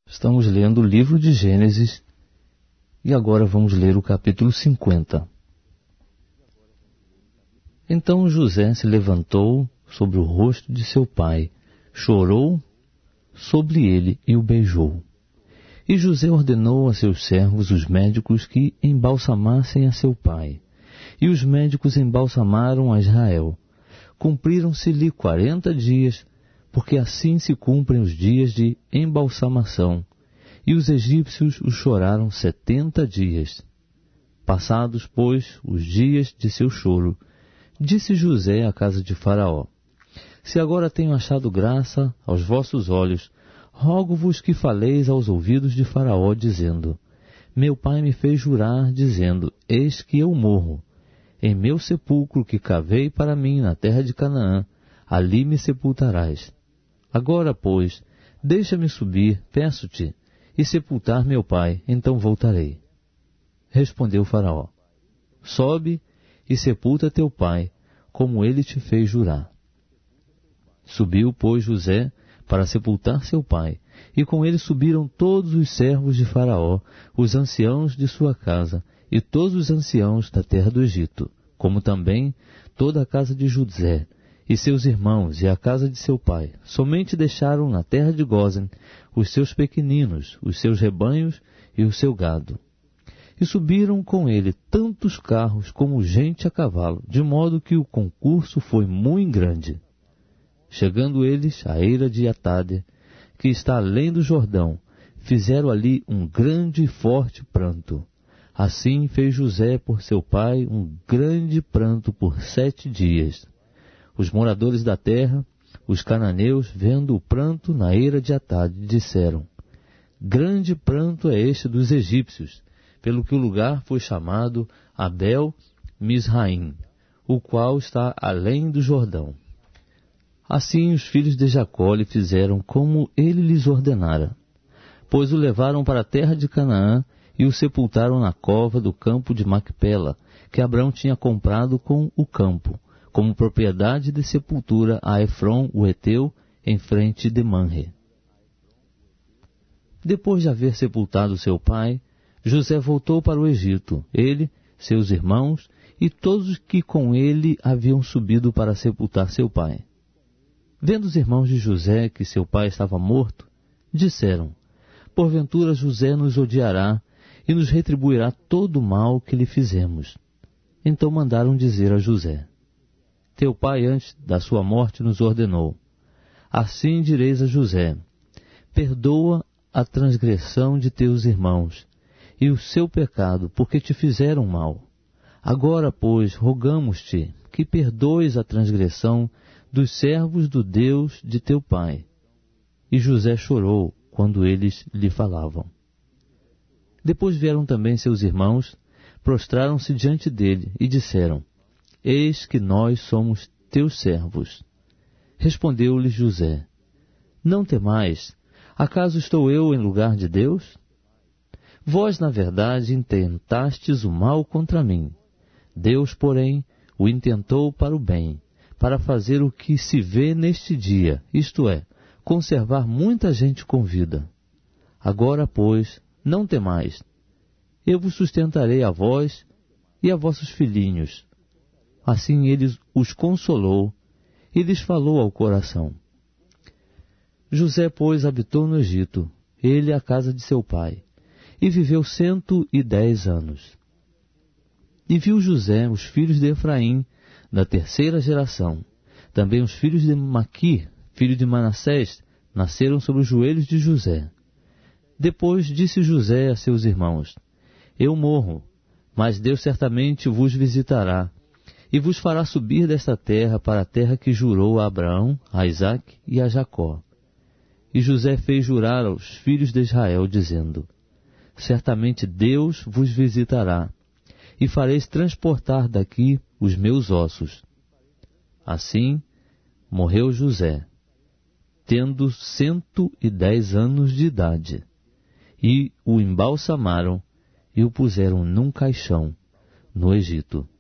Estamos lendo o livro de Gênesis e agora vamos ler o capítulo 50. Então José se levantou sobre o rosto de seu pai, chorou sobre ele e o beijou. E José ordenou a seus servos, os médicos, que embalsamassem a seu pai. E os médicos embalsamaram a Israel. Cumpriram-se-lhe 40 dias, porque assim se cumprem os dias de embalsamação. E os egípcios o choraram 70 dias. Passados, pois, os dias de seu choro, disse José à casa de Faraó: Se agora tenho achado graça aos vossos olhos, rogo-vos que faleis aos ouvidos de Faraó, dizendo: Meu pai me fez jurar, dizendo: Eis que eu morro. Em meu sepulcro que cavei para mim na terra de Canaã, ali me sepultarás. Agora, pois, deixa-me subir, peço-te, e sepultar meu pai, então voltarei. Respondeu Faraó: Sobe e sepulta teu pai, como ele te fez jurar. Subiu, pois, José para sepultar seu pai, e com ele subiram todos os servos de Faraó, os anciãos de sua casa, e todos os anciãos da terra do Egito, como também toda a casa de José, e seus irmãos, e a casa de seu pai. Somente deixaram na terra de Gósen os seus pequeninos, os seus rebanhos e o seu gado. E subiram com ele tantos carros como gente a cavalo, de modo que o concurso foi muito grande. Chegando eles à eira de Atade, que está além do Jordão, fizeram ali um grande e forte pranto. Assim fez José por seu pai um grande pranto por 7 dias. Os moradores da terra, os cananeus, vendo o pranto na eira de Atade, disseram: Grande pranto é este dos egípcios, pelo que o lugar foi chamado Abel-Misraim, o qual está além do Jordão. Assim os filhos de Jacó lhe fizeram como ele lhes ordenara, pois o levaram para a terra de Canaã e o sepultaram na cova do campo de Macpela, que Abrão tinha comprado com o campo, como propriedade de sepultura a Efron, o heteu, em frente de Manre. Depois de haver sepultado seu pai, José voltou para o Egito, ele, seus irmãos e todos os que com ele haviam subido para sepultar seu pai. Vendo os irmãos de José que seu pai estava morto, disseram: Porventura José nos odiará e nos retribuirá todo o mal que lhe fizemos. Então mandaram dizer a José: Teu pai antes da sua morte nos ordenou: Assim direis a José: Perdoa a transgressão de teus irmãos e o seu pecado, porque te fizeram mal. Agora, pois, rogamos-te que perdoes a transgressão dos servos do Deus de teu pai. E José chorou quando eles lhe falavam. Depois vieram também seus irmãos, prostraram-se diante dele e disseram: Eis que nós somos teus servos. Respondeu-lhes José: Não temais, acaso estou eu em lugar de Deus? Vós, na verdade, intentastes o mal contra mim. Deus, porém, o intentou para o bem, para fazer o que se vê neste dia, isto é, conservar muita gente com vida. Agora, pois, não temais. Eu vos sustentarei a vós e a vossos filhinhos. Assim ele os consolou e lhes falou ao coração. José, pois, habitou no Egito, ele e a casa de seu pai, e viveu 110 anos. E viu José os filhos de Efraim, da 3ª geração. Também os filhos de Maquir, filho de Manassés, nasceram sobre os joelhos de José. Depois disse José a seus irmãos: Eu morro, mas Deus certamente vos visitará, e vos fará subir desta terra para a terra que jurou a Abraão, a Isaque e a Jacó. E José fez jurar aos filhos de Israel, dizendo: Certamente Deus vos visitará, e fareis transportar daqui os meus ossos. Assim morreu José, tendo 110 anos de idade, e o embalsamaram e o puseram num caixão no Egito.